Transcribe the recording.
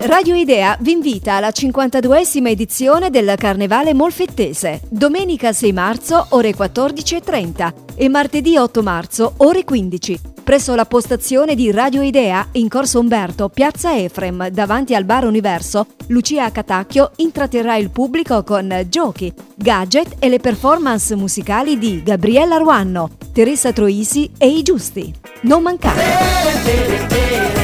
Radio Idea vi invita alla 52esima edizione del Carnevale Molfettese, domenica 6 marzo ore 14:30 e martedì 8 marzo ore 15, presso la postazione di Radio Idea in Corso Umberto, Piazza Efrem, davanti al Bar Universo. Lucia Catacchio intratterrà il pubblico con giochi, gadget e le performance musicali di Gabriella Ruanno, Teresa Troisi e I Giusti. Non mancate!